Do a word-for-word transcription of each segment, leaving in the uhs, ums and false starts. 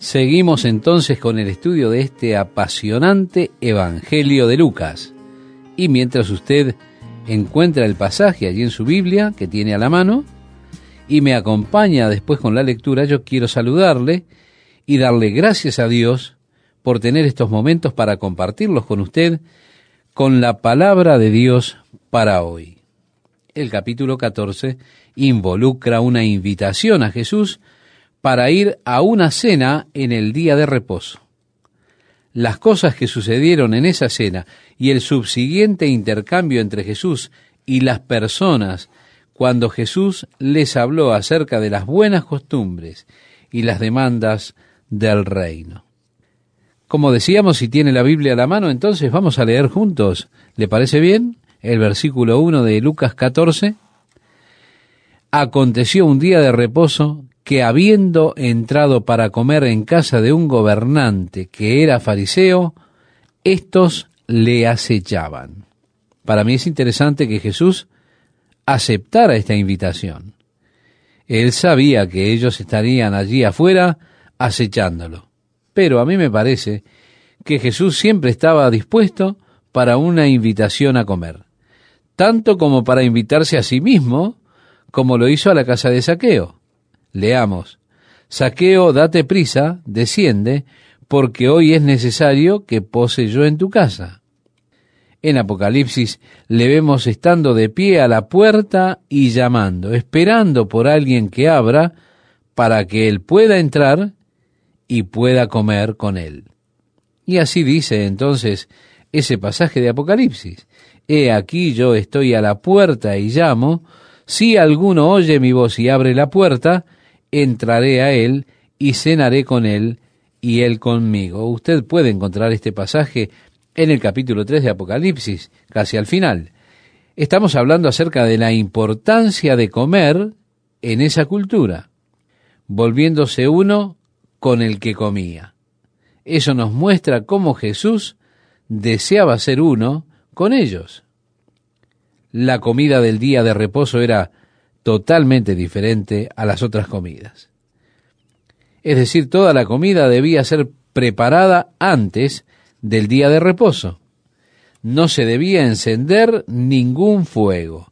Seguimos entonces con el estudio de este apasionante Evangelio de Lucas. Y mientras usted encuentra el pasaje allí en su Biblia, que tiene a la mano, y me acompaña después con la lectura, yo quiero saludarle y darle gracias a Dios por tener estos momentos para compartirlos con usted con la palabra de Dios para hoy. El capítulo catorce involucra una invitación a Jesús para ir a una cena en el día de reposo. Las cosas que sucedieron en esa cena y el subsiguiente intercambio entre Jesús y las personas cuando Jesús les habló acerca de las buenas costumbres y las demandas del reino. Como decíamos, si tiene la Biblia a la mano, entonces vamos a leer juntos. ¿Le parece bien? El versículo uno de Lucas catorce. Aconteció un día de reposo que, habiendo entrado para comer en casa de un gobernante que era fariseo, éstos le acechaban. Para mí es interesante que Jesús aceptara esta invitación. Él sabía que ellos estarían allí afuera acechándolo, pero a mí me parece que Jesús siempre estaba dispuesto para una invitación a comer, tanto como para invitarse a sí mismo, como lo hizo a la casa de Zaqueo. Leamos: Zaqueo, date prisa, desciende, porque hoy es necesario que pose yo en tu casa. En Apocalipsis le vemos estando de pie a la puerta y llamando, esperando por alguien que abra para que él pueda entrar y pueda comer con él. Y así dice entonces ese pasaje de Apocalipsis: He aquí yo estoy a la puerta y llamo, si alguno oye mi voz y abre la puerta, entraré a él y cenaré con él y él conmigo. Usted puede encontrar este pasaje en el capítulo tres de Apocalipsis, casi al final. Estamos hablando acerca de la importancia de comer en esa cultura, volviéndose uno con el que comía. Eso nos muestra cómo Jesús deseaba ser uno con ellos. La comida del día de reposo era totalmente diferente a las otras comidas. Es decir, toda la comida debía ser preparada antes del día de reposo. No se debía encender ningún fuego.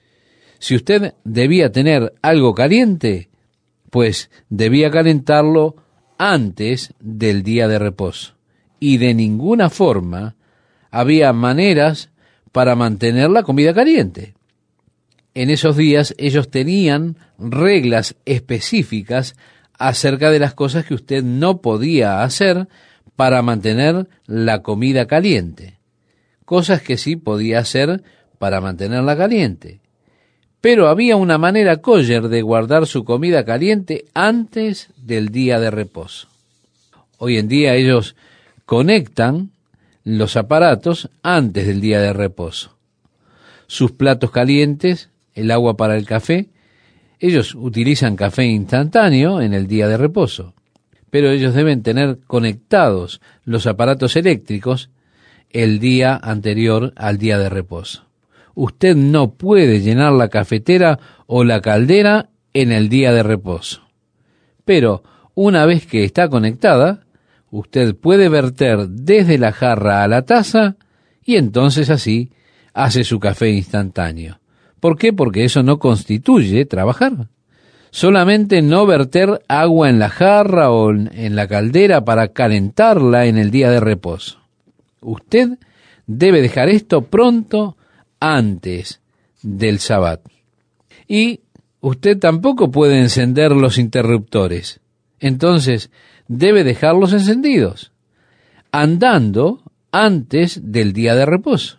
Si usted debía tener algo caliente, pues debía calentarlo antes del día de reposo. Y de ninguna forma había maneras para mantener la comida caliente. En esos días ellos tenían reglas específicas acerca de las cosas que usted no podía hacer para mantener la comida caliente. Cosas que sí podía hacer para mantenerla caliente. Pero había una manera kosher de guardar su comida caliente antes del día de reposo. Hoy en día ellos conectan los aparatos antes del día de reposo. Sus platos calientes, el agua para el café, ellos utilizan café instantáneo en el día de reposo, pero ellos deben tener conectados los aparatos eléctricos el día anterior al día de reposo. Usted no puede llenar la cafetera o la caldera en el día de reposo, pero una vez que está conectada, usted puede verter desde la jarra a la taza y entonces así hace su café instantáneo. ¿Por qué? Porque eso no constituye trabajar. Solamente no verter agua en la jarra o en la caldera para calentarla en el día de reposo. Usted debe dejar esto pronto antes del Sabbat. Y usted tampoco puede encender los interruptores. Entonces, debe dejarlos encendidos, andando antes del día de reposo.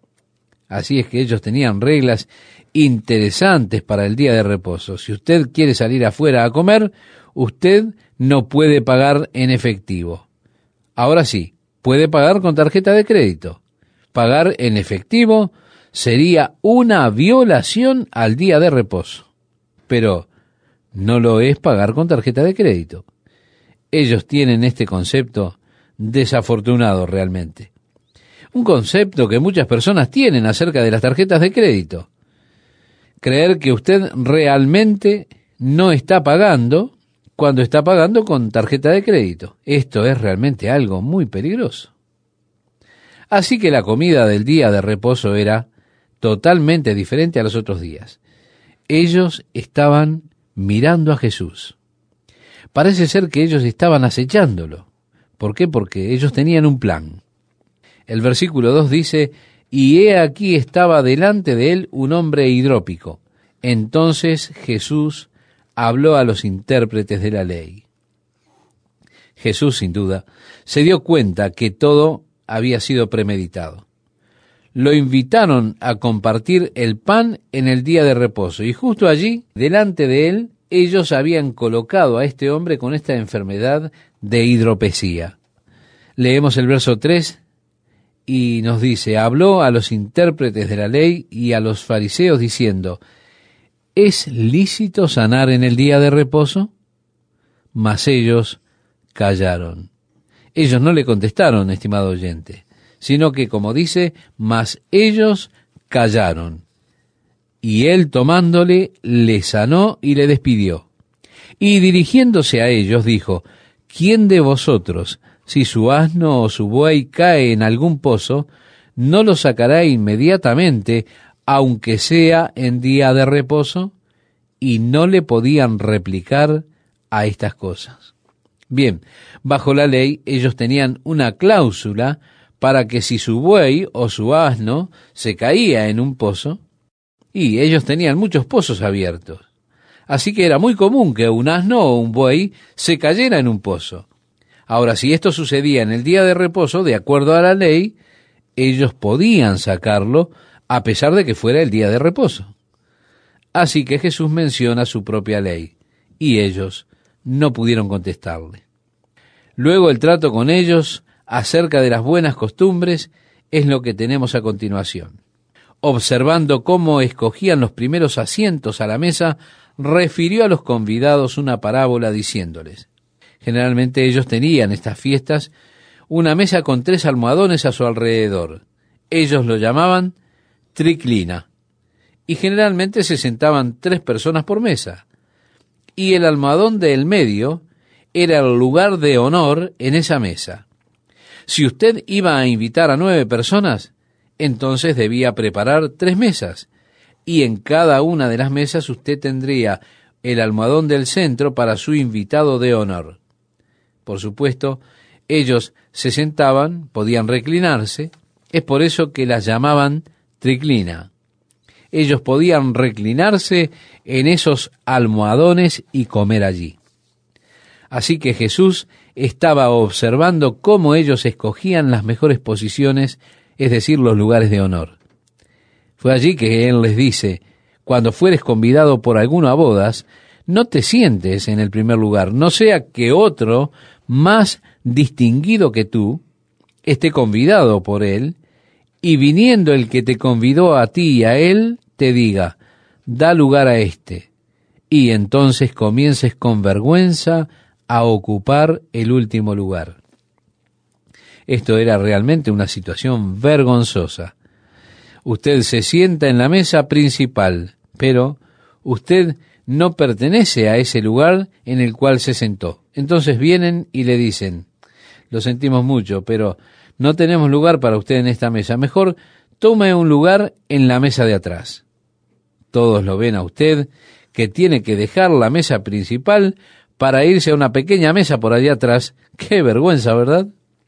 Así es que ellos tenían reglas interesantes para el día de reposo. Si usted quiere salir afuera a comer, usted no puede pagar en efectivo. Ahora sí, puede pagar con tarjeta de crédito. Pagar en efectivo sería una violación al día de reposo. Pero no lo es pagar con tarjeta de crédito. Ellos tienen este concepto desafortunado realmente. Un concepto que muchas personas tienen acerca de las tarjetas de crédito. Creer que usted realmente no está pagando cuando está pagando con tarjeta de crédito. Esto es realmente algo muy peligroso. Así que la comida del día de reposo era totalmente diferente a los otros días. Ellos estaban mirando a Jesús. Parece ser que ellos estaban acechándolo. ¿Por qué? Porque ellos tenían un plan. El versículo dos dice, y he aquí estaba delante de él un hombre hidrópico. Entonces Jesús habló a los intérpretes de la ley. Jesús, sin duda, se dio cuenta que todo había sido premeditado. Lo invitaron a compartir el pan en el día de reposo, y justo allí, delante de él, ellos habían colocado a este hombre con esta enfermedad de hidropesía. Leemos el verso tres, y nos dice, habló a los intérpretes de la ley y a los fariseos diciendo, ¿es lícito sanar en el día de reposo? Mas ellos callaron. Ellos no le contestaron, estimado oyente, sino que, como dice, mas ellos callaron. Y él, tomándole, le sanó y le despidió. Y dirigiéndose a ellos, dijo, ¿quién de vosotros, si su asno o su buey cae en algún pozo, no lo sacará inmediatamente, aunque sea en día de reposo? Y no le podían replicar a estas cosas. Bien, bajo la ley ellos tenían una cláusula para que si su buey o su asno se caía en un pozo, y ellos tenían muchos pozos abiertos, así que era muy común que un asno o un buey se cayera en un pozo. Ahora, si esto sucedía en el día de reposo, de acuerdo a la ley, ellos podían sacarlo a pesar de que fuera el día de reposo. Así que Jesús menciona su propia ley, y ellos no pudieron contestarle. Luego el trato con ellos acerca de las buenas costumbres es lo que tenemos a continuación. Observando cómo escogían los primeros asientos a la mesa, refirió a los convidados una parábola diciéndoles, generalmente ellos tenían estas fiestas una mesa con tres almohadones a su alrededor. Ellos lo llamaban triclina, y generalmente se sentaban tres personas por mesa, y el almohadón del medio era el lugar de honor en esa mesa. Si usted iba a invitar a nueve personas, entonces debía preparar tres mesas, y en cada una de las mesas usted tendría el almohadón del centro para su invitado de honor. Por supuesto, ellos se sentaban, podían reclinarse, es por eso que las llamaban triclina. Ellos podían reclinarse en esos almohadones y comer allí. Así que Jesús estaba observando cómo ellos escogían las mejores posiciones, es decir, los lugares de honor. Fue allí que Él les dice, cuando fueres convidado por alguno a bodas, no te sientes en el primer lugar, no sea que otro más distinguido que tú esté convidado por Él, y viniendo el que te convidó a ti y a Él, te diga, da lugar a éste, y entonces comiences con vergüenza a ocupar el último lugar. Esto era realmente una situación vergonzosa. Usted se sienta en la mesa principal, pero usted no pertenece a ese lugar en el cual se sentó. Entonces vienen y le dicen, lo sentimos mucho, pero no tenemos lugar para usted en esta mesa. Mejor tome un lugar en la mesa de atrás. Todos lo ven a usted, que tiene que dejar la mesa principal para irse a una pequeña mesa por allá atrás. ¡Qué vergüenza!, ¿verdad?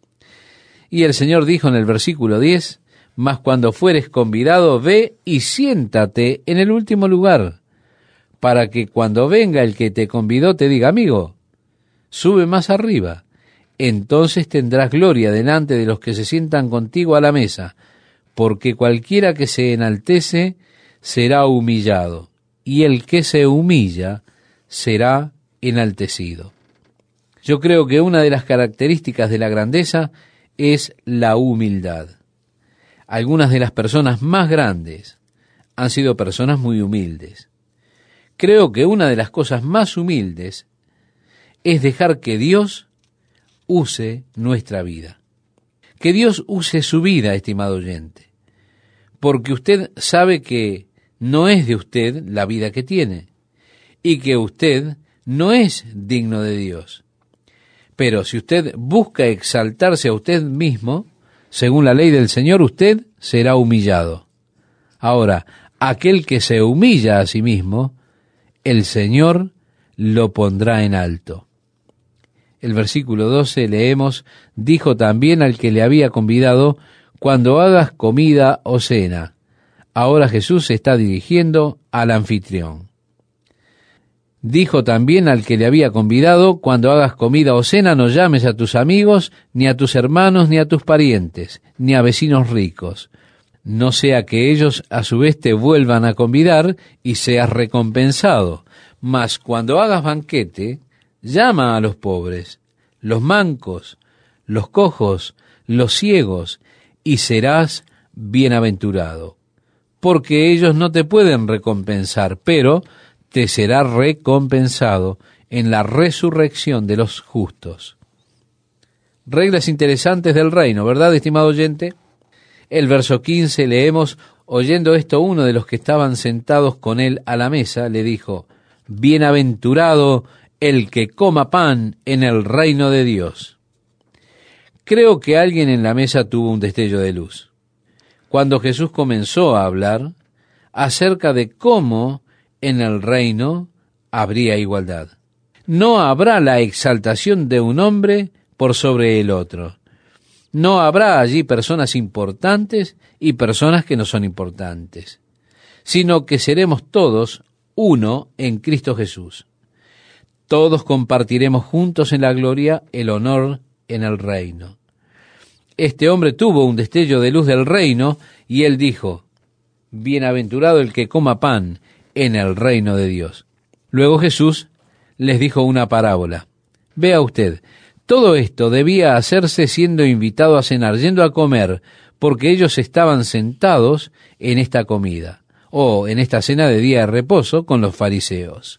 Y el Señor dijo en el versículo diez, mas cuando fueres convidado, ve y siéntate en el último lugar, para que cuando venga el que te convidó te diga, amigo, sube más arriba. Entonces tendrás gloria delante de los que se sientan contigo a la mesa, porque cualquiera que se enaltece será humillado, y el que se humilla será enaltecido. Yo creo que una de las características de la grandeza es la humildad. Algunas de las personas más grandes han sido personas muy humildes. Creo que una de las cosas más humildes es dejar que Dios use nuestra vida. Que Dios use su vida, estimado oyente, porque usted sabe que no es de usted la vida que tiene, y que usted no es digno de Dios. Pero si usted busca exaltarse a usted mismo, según la ley del Señor, usted será humillado. Ahora, aquel que se humilla a sí mismo, el Señor lo pondrá en alto. El versículo doce leemos, dijo también al que le había convidado, cuando hagas comida o cena. Ahora Jesús se está dirigiendo al anfitrión. Dijo también al que le había convidado, cuando hagas comida o cena, no llames a tus amigos, ni a tus hermanos, ni a tus parientes, ni a vecinos ricos, no sea que ellos a su vez te vuelvan a convidar y seas recompensado. Mas cuando hagas banquete, llama a los pobres, los mancos, los cojos, los ciegos, y serás bienaventurado, porque ellos no te pueden recompensar, pero te será recompensado en la resurrección de los justos. Reglas interesantes del reino, ¿verdad, estimado oyente? El verso quince leemos, oyendo esto uno de los que estaban sentados con él a la mesa, le dijo, bienaventurado el que coma pan en el reino de Dios. Creo que alguien en la mesa tuvo un destello de luz. Cuando Jesús comenzó a hablar acerca de cómo en el reino habría igualdad. No habrá la exaltación de un hombre por sobre el otro. No habrá allí personas importantes y personas que no son importantes, sino que seremos todos uno en Cristo Jesús. Todos compartiremos juntos en la gloria el honor en el reino. Este hombre tuvo un destello de luz del reino y él dijo, bienaventurado el que coma pan en el reino de Dios. Luego Jesús les dijo una parábola. Vea usted, todo esto debía hacerse siendo invitado a cenar, yendo a comer, porque ellos estaban sentados en esta comida, o en esta cena de día de reposo con los fariseos.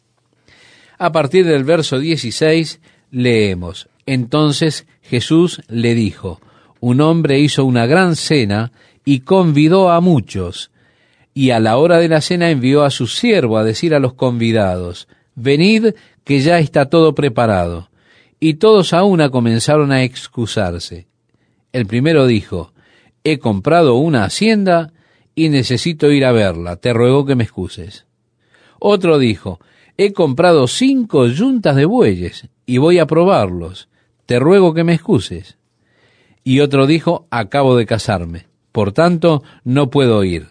A partir del verso dieciséis leemos, entonces Jesús le dijo, un hombre hizo una gran cena y convidó a muchos, y a la hora de la cena envió a su siervo a decir a los convidados, venid que ya está todo preparado. Y todos a una comenzaron a excusarse. El primero dijo, he comprado una hacienda y necesito ir a verla, te ruego que me excuses. Otro dijo, he comprado cinco yuntas de bueyes y voy a probarlos, te ruego que me excuses. Y otro dijo, acabo de casarme, por tanto no puedo ir.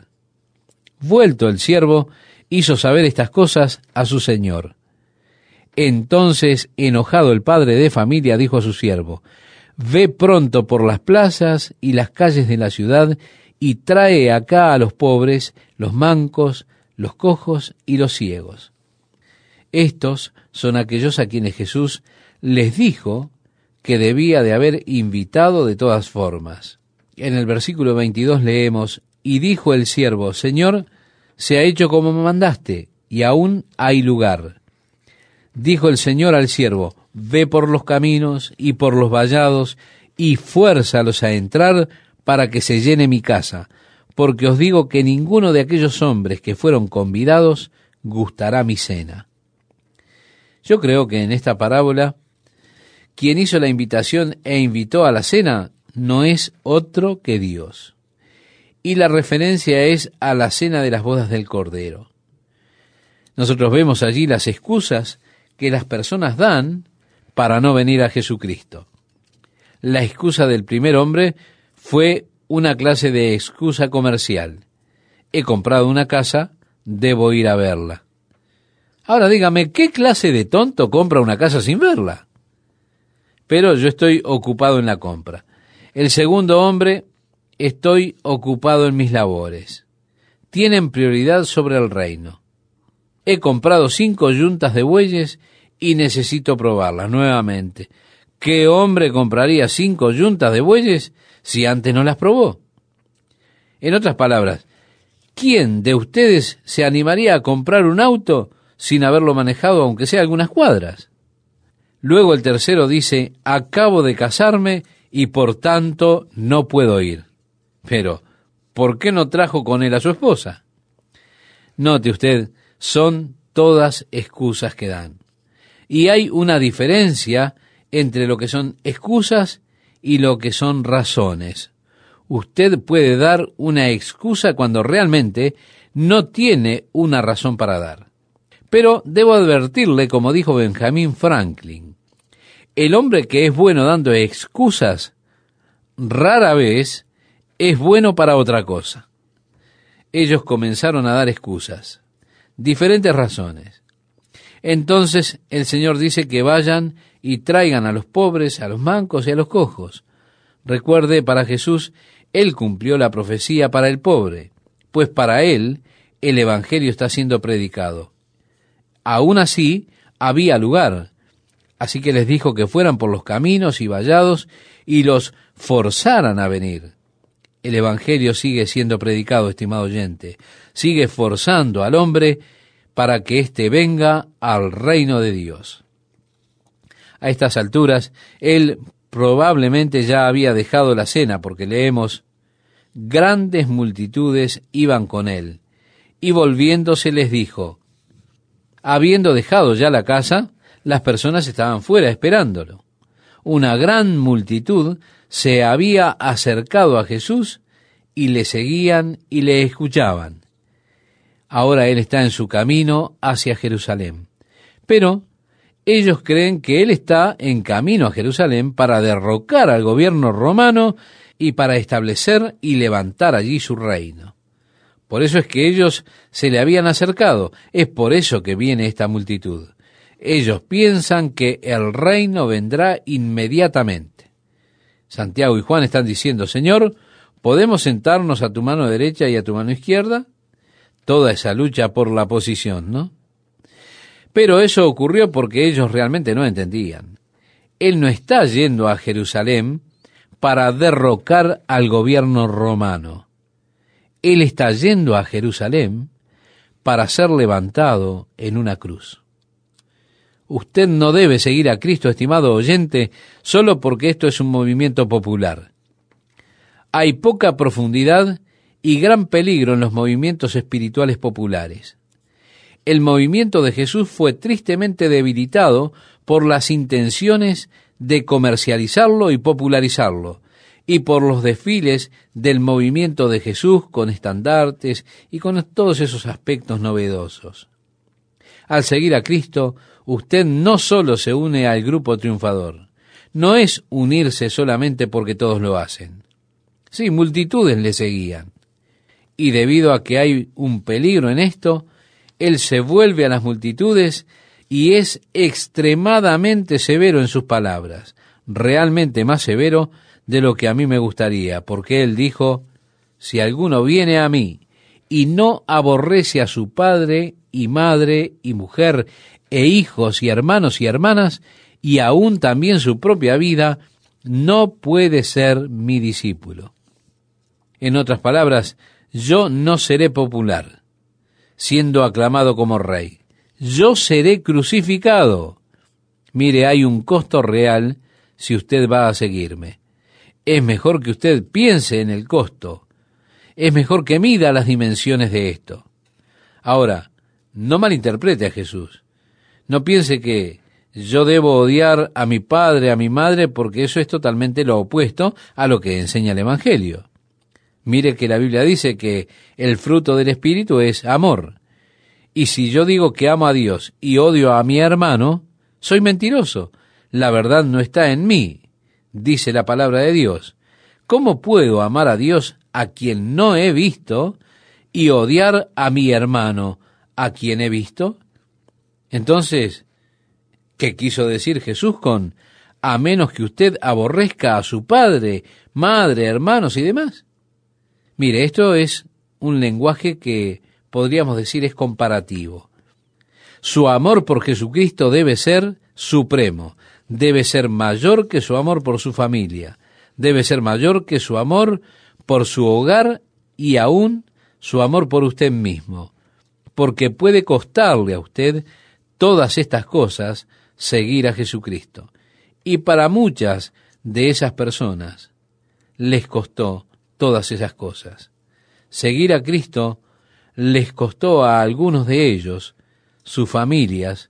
Vuelto el siervo, hizo saber estas cosas a su señor. Entonces, enojado el padre de familia, dijo a su siervo, ve pronto por las plazas y las calles de la ciudad y trae acá a los pobres, los mancos, los cojos y los ciegos. Estos son aquellos a quienes Jesús les dijo que debía de haber invitado de todas formas. En el versículo veintidós leemos, y dijo el siervo, Señor, se ha hecho como me mandaste, y aún hay lugar. Dijo el Señor al siervo, ve por los caminos y por los vallados, y fuérzalos a entrar para que se llene mi casa, porque os digo que ninguno de aquellos hombres que fueron convidados gustará mi cena. Yo creo que en esta parábola, quien hizo la invitación e invitó a la cena no es otro que Dios. Y la referencia es a la cena de las bodas del Cordero. Nosotros vemos allí las excusas que las personas dan para no venir a Jesucristo. La excusa del primer hombre fue una clase de excusa comercial. He comprado una casa, debo ir a verla. Ahora dígame, ¿qué clase de tonto compra una casa sin verla? Pero yo estoy ocupado en la compra. El segundo hombre, estoy ocupado en mis labores. Tienen prioridad sobre el reino. He comprado cinco yuntas de bueyes y necesito probarlas nuevamente. ¿Qué hombre compraría cinco yuntas de bueyes si antes no las probó? En otras palabras, ¿quién de ustedes se animaría a comprar un auto sin haberlo manejado aunque sea algunas cuadras? Luego el tercero dice, acabo de casarme y por tanto no puedo ir. Pero, ¿por qué no trajo con él a su esposa? Note usted, son todas excusas que dan. Y hay una diferencia entre lo que son excusas y lo que son razones. Usted puede dar una excusa cuando realmente no tiene una razón para dar. Pero debo advertirle, como dijo Benjamin Franklin, el hombre que es bueno dando excusas, rara vez es bueno para otra cosa. Ellos comenzaron a dar excusas, diferentes razones. Entonces el Señor dice que vayan y traigan a los pobres, a los mancos y a los cojos. Recuerde, para Jesús, Él cumplió la profecía para el pobre, pues para Él el Evangelio está siendo predicado. Aún así, había lugar, así que les dijo que fueran por los caminos y vallados y los forzaran a venir. El Evangelio sigue siendo predicado, estimado oyente, sigue forzando al hombre para que éste venga al reino de Dios. A estas alturas, él probablemente ya había dejado la cena, porque leemos, grandes multitudes iban con él, y volviéndose les dijo, habiendo dejado ya la casa, las personas estaban fuera esperándolo. Una gran multitud se había acercado a Jesús y le seguían y le escuchaban. Ahora él está en su camino hacia Jerusalén. Pero ellos creen que él está en camino a Jerusalén para derrocar al gobierno romano y para establecer y levantar allí su reino. Por eso es que ellos se le habían acercado. Es por eso que viene esta multitud. Ellos piensan que el reino vendrá inmediatamente. Santiago y Juan están diciendo, Señor, ¿podemos sentarnos a tu mano derecha y a tu mano izquierda? Toda esa lucha por la posición, ¿no? Pero eso ocurrió porque ellos realmente no entendían. Él no está yendo a Jerusalén para derrocar al gobierno romano. Él está yendo a Jerusalén para ser levantado en una cruz. Usted no debe seguir a Cristo, estimado oyente, solo porque esto es un movimiento popular. Hay poca profundidad y gran peligro en los movimientos espirituales populares. El movimiento de Jesús fue tristemente debilitado por las intenciones de comercializarlo y popularizarlo, y por los desfiles del movimiento de Jesús con estandartes y con todos esos aspectos novedosos. Al seguir a Cristo, usted no solo se une al grupo triunfador, no es unirse solamente porque todos lo hacen. Sí, multitudes le seguían. Y debido a que hay un peligro en esto, él se vuelve a las multitudes y es extremadamente severo en sus palabras, realmente más severo de lo que a mí me gustaría, porque él dijo, si alguno viene a mí y no aborrece a su padre y madre y mujer e hijos y hermanos y hermanas, y aún también su propia vida, no puede ser mi discípulo. En otras palabras, yo no seré popular, siendo aclamado como rey. Yo seré crucificado. Mire, hay un costo real si usted va a seguirme. Es mejor que usted piense en el costo. Es mejor que mida las dimensiones de esto. Ahora, no malinterprete a Jesús. No piense que yo debo odiar a mi padre, a mi madre, porque eso es totalmente lo opuesto a lo que enseña el Evangelio. Mire que la Biblia dice que el fruto del Espíritu es amor. Y si yo digo que amo a Dios y odio a mi hermano, soy mentiroso. La verdad no está en mí, dice la palabra de Dios. ¿Cómo puedo amar a Dios a quien no he visto y odiar a mi hermano a quien he visto? Entonces, ¿qué quiso decir Jesús con a menos que usted aborrezca a su padre, madre, hermanos y demás? Mire, esto es un lenguaje que podríamos decir es comparativo. Su amor por Jesucristo debe ser supremo, debe ser mayor que su amor por su familia, debe ser mayor que su amor por su hogar y aún su amor por usted mismo, porque puede costarle a usted todas estas cosas seguir a Jesucristo. Y para muchas de esas personas les costó todas esas cosas. Seguir a Cristo les costó a algunos de ellos, sus familias,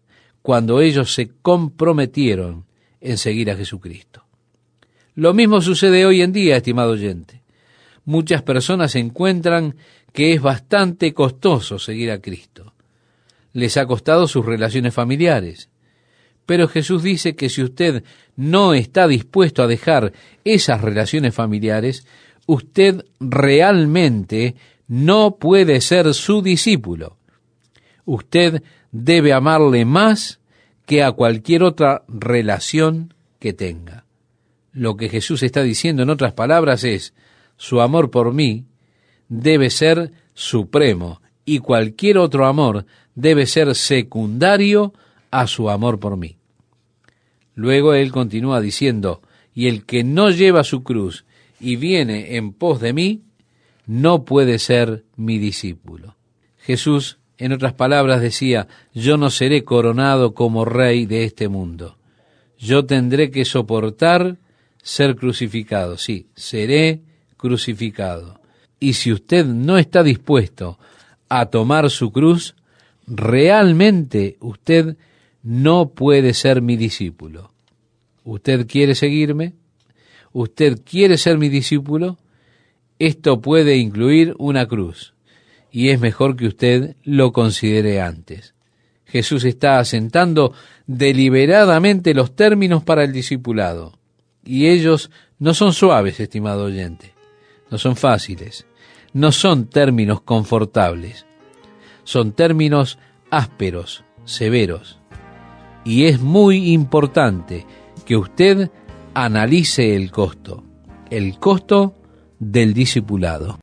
cuando ellos se comprometieron en seguir a Jesucristo. Lo mismo sucede hoy en día, estimado oyente. Muchas personas encuentran que es bastante costoso seguir a Cristo. Les ha costado sus relaciones familiares. Pero Jesús dice que si usted no está dispuesto a dejar esas relaciones familiares, usted realmente no puede ser su discípulo. Usted debe amarle más que a cualquier otra relación que tenga. Lo que Jesús está diciendo en otras palabras es, su amor por mí debe ser supremo y cualquier otro amor debe ser secundario a su amor por mí. Luego él continúa diciendo, y el que no lleva su cruz y viene en pos de mí, no puede ser mi discípulo. Jesús, en otras palabras, decía, yo no seré coronado como rey de este mundo. Yo tendré que soportar ser crucificado. Sí, seré crucificado. Y si usted no está dispuesto a tomar su cruz, realmente usted no puede ser mi discípulo. ¿Usted quiere seguirme? ¿Usted quiere ser mi discípulo? Esto puede incluir una cruz, y es mejor que usted lo considere antes. Jesús está asentando deliberadamente los términos para el discipulado, y ellos no son suaves, estimado oyente, no son fáciles, no son términos confortables, son términos ásperos, severos, y es muy importante que usted analice el costo, el costo del discipulado.